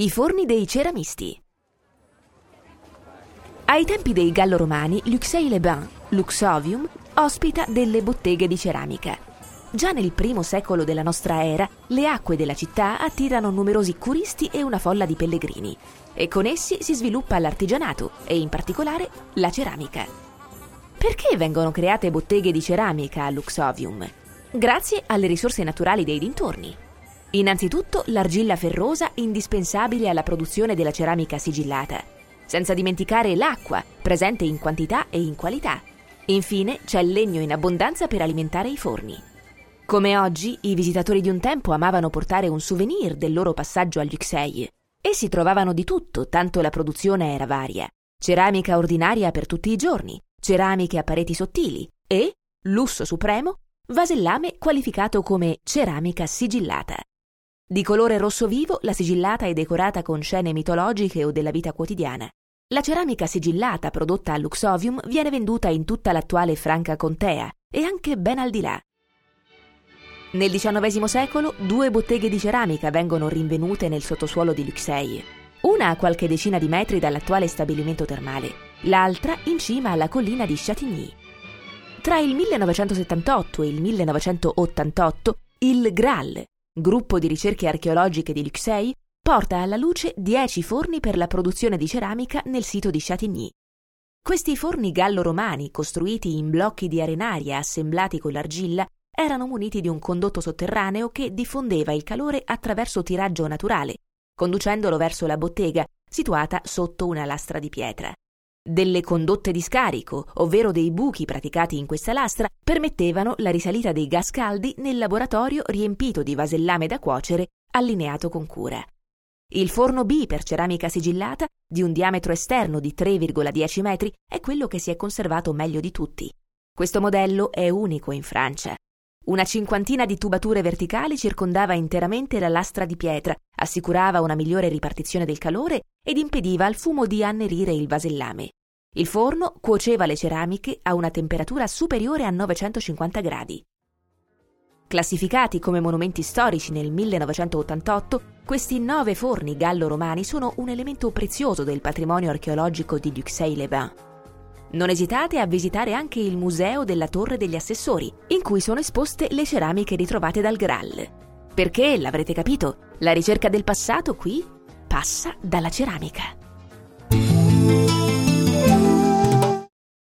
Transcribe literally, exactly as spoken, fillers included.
I forni dei ceramisti. Ai tempi dei Gallo-Romani, Luxeuil-les-Bains, Luxovium, ospita delle botteghe di ceramica. Già nel primo secolo della nostra era, le acque della città attirano numerosi curisti e una folla di pellegrini, e con essi si sviluppa l'artigianato e in particolare la ceramica. Perché vengono create botteghe di ceramica a Luxovium? Grazie alle risorse naturali dei dintorni. Innanzitutto l'argilla ferrosa indispensabile alla produzione della ceramica sigillata, senza dimenticare l'acqua, presente in quantità e in qualità. Infine c'è il legno in abbondanza per alimentare i forni. Come oggi, i visitatori di un tempo amavano portare un souvenir del loro passaggio a Luxeuil. Essi trovavano di tutto, tanto la produzione era varia. Ceramica ordinaria per tutti i giorni, ceramiche a pareti sottili e, lusso supremo, vasellame qualificato come ceramica sigillata. Di colore rosso vivo, la sigillata è decorata con scene mitologiche o della vita quotidiana. La ceramica sigillata prodotta a Luxovium viene venduta in tutta l'attuale Franca Contea e anche ben al di là. Nel diciannovesimo secolo, due botteghe di ceramica vengono rinvenute nel sottosuolo di Luxeuil. Una a qualche decina di metri dall'attuale stabilimento termale, l'altra in cima alla collina di Chatigny. Tra il millenovecentosettantotto e il millenovecentottantotto, il Graal, gruppo di ricerche archeologiche di Luxeuil, porta alla luce dieci forni per la produzione di ceramica nel sito di Chatigny. Questi forni gallo-romani, costruiti in blocchi di arenaria assemblati con l'argilla, erano muniti di un condotto sotterraneo che diffondeva il calore attraverso tiraggio naturale, conducendolo verso la bottega, situata sotto una lastra di pietra. Delle condotte di scarico, ovvero dei buchi praticati in questa lastra, permettevano la risalita dei gas caldi nel laboratorio riempito di vasellame da cuocere, allineato con cura. Il forno B per ceramica sigillata, di un diametro esterno di tre virgola dieci metri, è quello che si è conservato meglio di tutti. Questo modello è unico in Francia. Una cinquantina di tubature verticali circondava interamente la lastra di pietra, assicurava una migliore ripartizione del calore ed impediva al fumo di annerire il vasellame. Il forno cuoceva le ceramiche a una temperatura superiore a novecentocinquanta gradi. Classificati come monumenti storici nel millenovecentottantotto, questi nove forni gallo-romani sono un elemento prezioso del patrimonio archeologico di Luxeuil-les-Bains. Non esitate a visitare anche il Museo della Torre degli Assessori, in cui sono esposte le ceramiche ritrovate dal Graal. Perché, l'avrete capito, la ricerca del passato qui passa dalla ceramica.